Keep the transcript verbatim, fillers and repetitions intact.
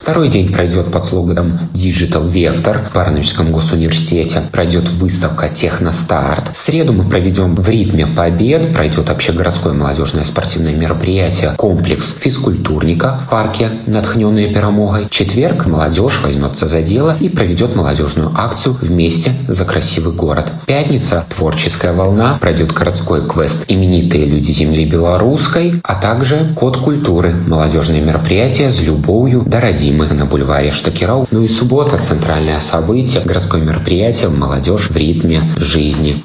Второй день пройдет под слоганом Digital Vector в Барнавичском госуниверситете. Пройдет выставка Техностарт. В среду мы проведем в ритме побед. Пройдет общегородское молодежное спортивное мероприятие «Комплекс физкультурника» в парке «Натхненные Перамогой». В четверг молодежь возьмется за дело и проведет молодежную акцию «Вместе за красивый город». Пятница – творческая волна. Пройдет городской квест «Именитые люди земли белорусской», а также «Код культуры» – молодежное мероприятие с любовью до родимых на бульваре Штакерау. Ну и суббота – центральное событие, городское мероприятие «Молодежь в ритме жизни».